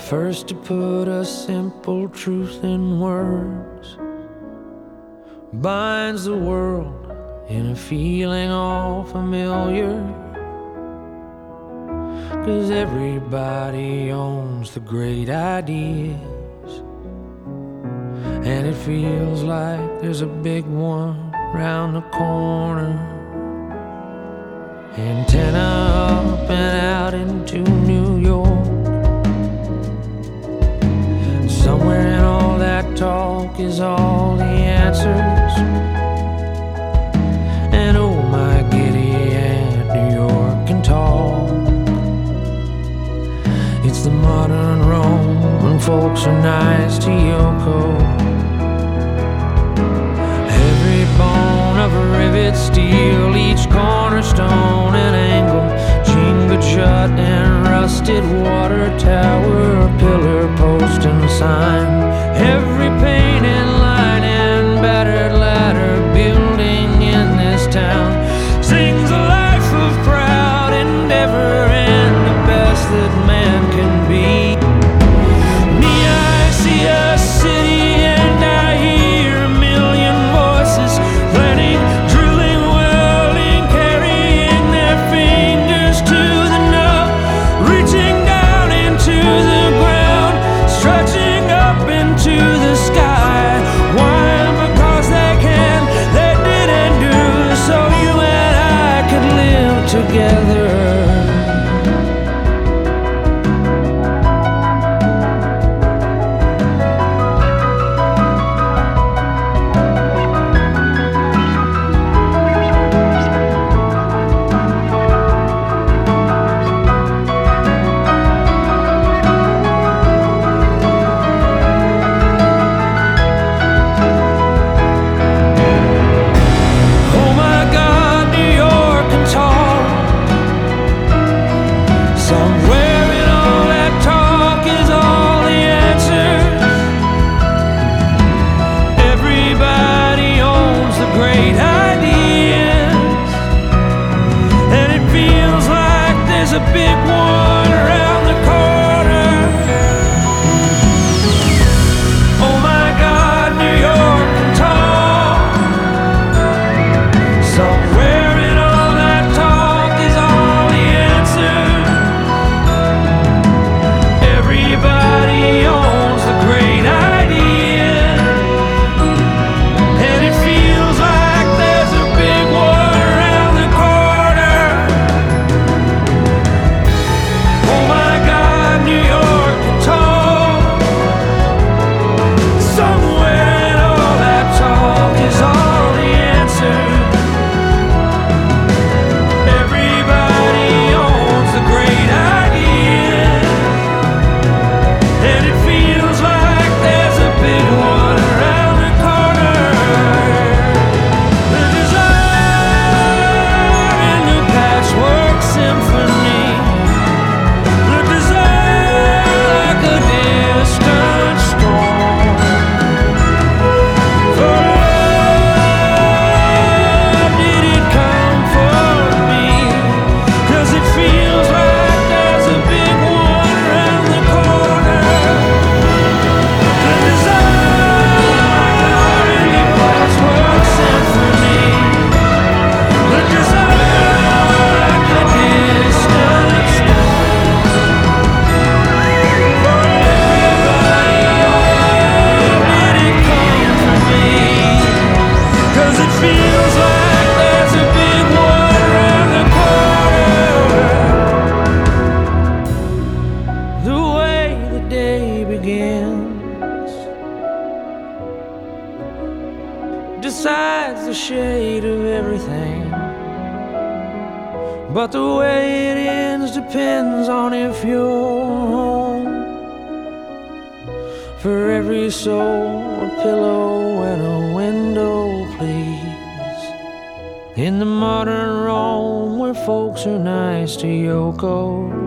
First to put a simple truth in words binds the world in a feeling all familiar. 'Cause everybody owns the great ideas, and it feels like there's a big one round the corner. Antenna up and out into New York. Somewhere in all that talk is all the answers. And oh my giddy Aunt New York can talk. It's the modern Rome when folks are nice to Yoko. Every bone of a rivet, steel, each cornerstone and angle, Jenga shut and rusted water tower, pillar, post and sign. Every painted line and battered ladder building in this town sings a life of proud endeavor and the best that man can be. Me, I see a city and I hear a million voices planning, drilling, welding, carrying their fingers to the nub, reaching down into the ground, stretching up into the sky. Why? Because they can, they didn't do, so you and I could live together. Somewhere in all that talk is all the answers. Everybody owns the great ideas, and it feels like there's a big one around the corner. Oh my God, New York can talk. Somewhere in all that talk is all the answers. Everybody owns the great idea, and it feels like there's a big one around the corner. Oh my God, New York can talk. Somewhere in all that talk is all the answer. Everybody owns the great idea, and it feels like there's a big one around the corner. The desire in the patchwork symphony, the desire like a distant storm. For love, did it come for me? 'Cause it feels like there's a big one around the corner. The desire in the patchwork symphony, the desire like a distant storm. For everybody, did it come for me? 'Cause it feels like there's a big one around the corner. The way the day begins decides the shade of everything, but the way it ends depends on if you're home. For every soul, a pillow and a window, please. In the modern Rome where folks are nice to Yoko.